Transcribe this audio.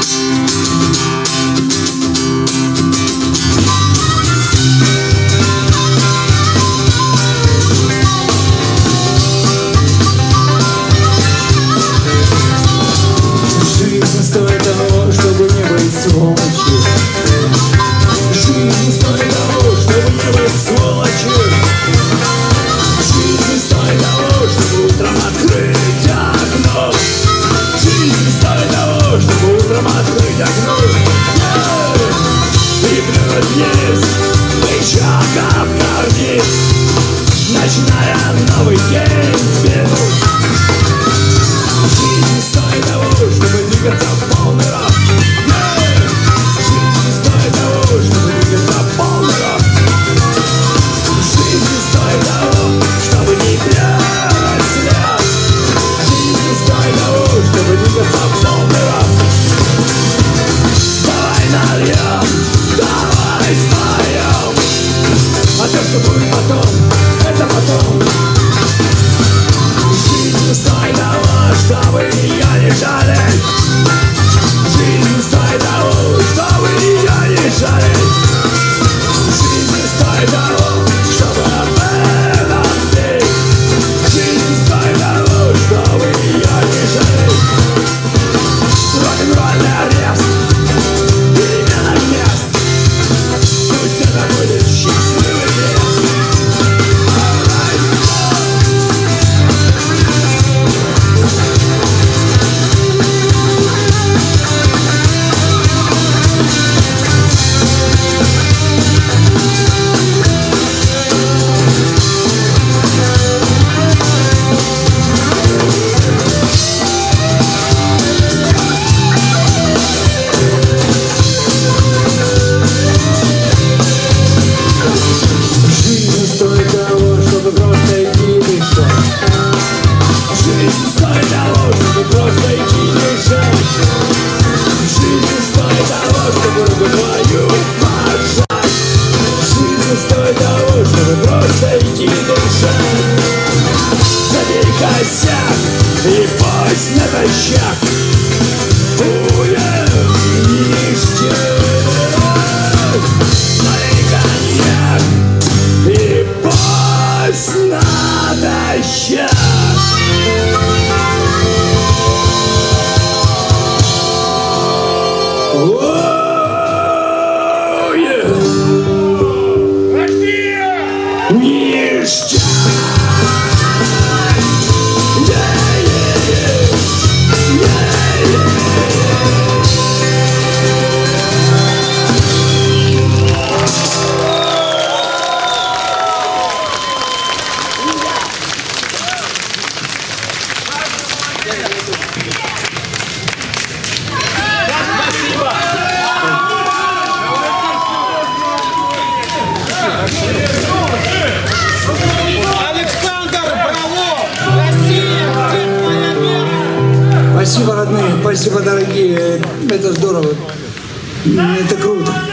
Жизнь стоит того, чтобы не быть сволочью. Жизнь стоит того, чтобы не быть сволочью. Жизнь стоит того, чтобы утром открыть окно. Жизнь стоит того, чтобы утром открыть окно. И плюнуть вниз, плеча как карниз, начиная новый день взглянуть. Жизнь стоит того, чтобы двигаться в полный рост. Жизнь стоит того, чтобы двигаться в полный рост. Жизнь стоит того, чтобы не делать слез. Жизнь стоит того, чтобы двигаться в полный рост. Давай нальем, давай споем. А то, что будет потом, это потом. Жизнь стоит того, чтобы ее не жалеть. Жизнь стоит того, чтобы ее не жалеть. Жизнь стоит того, чтобы об этом петь. Жизнь стоит того, чтобы ее не жалеть. Рок-н-ролльный арест, перемена мест. Пусть это будет счастливый крест. Жизнь стоит того, чтобы просто идти дышать. Жизнь стоит того, чтобы просто идти дышать. Жизнь стоит того, чтобы руку твою пожать. Жизнь стоит того, чтобы просто идти дышать. Забей косяк и пусть натощак будет ништяк. Налей коньяк и пусть натощак. Ништяк. Спасибо, родные, спасибо, дорогие. Это здорово. Это круто.